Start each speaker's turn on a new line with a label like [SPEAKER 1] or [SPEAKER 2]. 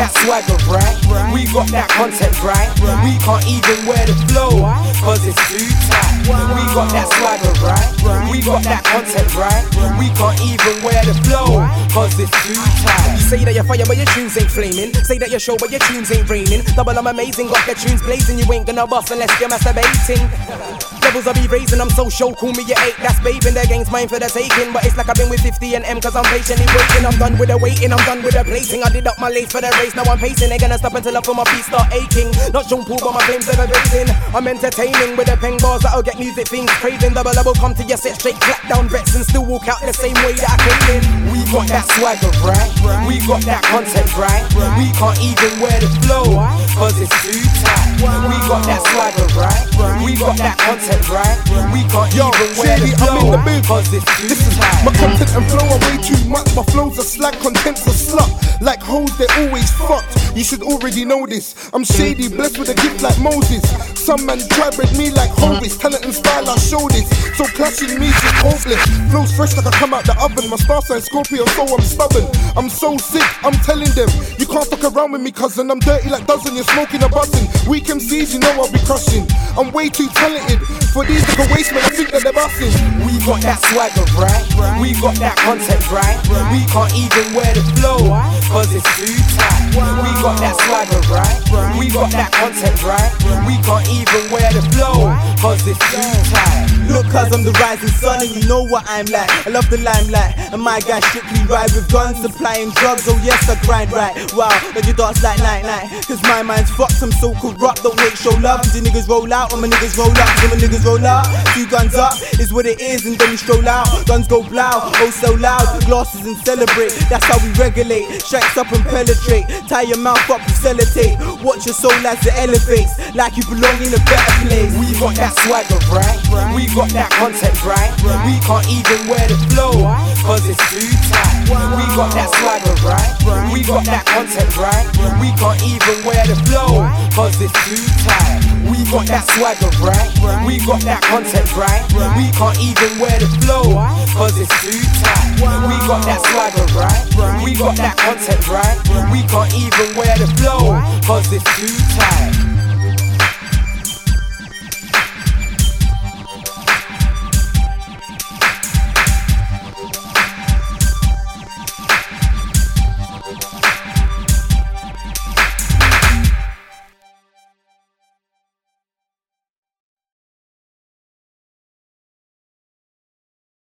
[SPEAKER 1] that swagger, right? We got that content, right? We can't even wear the flow, cause it's too tight. We got that swagger, right? We got that content, right? We can't even wear the flow, cause it's too tight. You say that you're fire but your tunes ain't flaming. Say that you're show but your tunes ain't raining. Double I'm amazing, got the tunes blazing. You ain't gonna bust unless you're masturbating. Levels I be raising, I'm so show, call me your 8, that's babing. Their game's mine for the taking, but it's like I've been with 50 and M, cause I'm patiently waiting. I'm done with the waiting, I'm done with the placing. I did up my lace for the race, now I'm pacing. Ain't gonna stop until I feel my feet start aching. Not Sean Paul, but my flames ever blazing. I'm entertaining with the pen bars that'll get music things craving. Double come to your set straight, clap down vets and still walk out the same way that I came in. We got that swagger, right? We got that content, right? We can't even wear the flow, cause it's too tight. We got that swagger, right? We got that content, right? We can't even wear the flow, cause it's too tight.
[SPEAKER 2] My content and flow are way too much. My flows are slag, content's a slut. Like hoes, they're always fucked. You should already know this. I'm shady, blessed with a gift like Moses. Some man try bread me like Hovis. Talent and style, I show this. So clashing me just hopeless. Flows fresh like I come out the oven. My star sign Scorpio, so I'm stubborn. I'm so sick, I'm telling them. You can't fuck around with me, cousin. I'm dirty like dozen, you're smoking a bussin'. Weak MCs, you know I'll be crushing. I'm way too talented. For these little waste men, I think that they're bussin'.
[SPEAKER 1] We got that swagger, right? We got that content, right? We can't even wear the flow, cause it's too tight. We got that swagger, right? We got that content, right? We can't even wear the flow, cause it's too tight.
[SPEAKER 3] Look, cause I'm the rising sun and you know what I'm like. I love the limelight and my guys strictly ride with guns, supplying drugs. Oh yes, I grind right. Wow, but you dance like night. Cause my mind's fucked, I'm so corrupt. Don't wait, show love. Cause the niggas roll out when my niggas roll up. When my niggas roll out, 2 guns up is what it is, and then we stroll out. Guns go blow, oh so loud. Glasses and celebrate, that's how we regulate. Shanks up and penetrate, tie your mouth up with sellotape. Watch your soul as it elevates, like you belong in a better place.
[SPEAKER 1] We got that swagger, right? We got that content, right? We can't even wear the flow, cause it's too tight. We got that swagger, right? We got that content, right? We can't even wear the flow, cause it's too tight. We got that swagger, right? We got that content, right? We can't even wear the flow, cause it's too tight. We got that swagger, right? We got that content, right? We can't even wear the flow, cause it's too tight.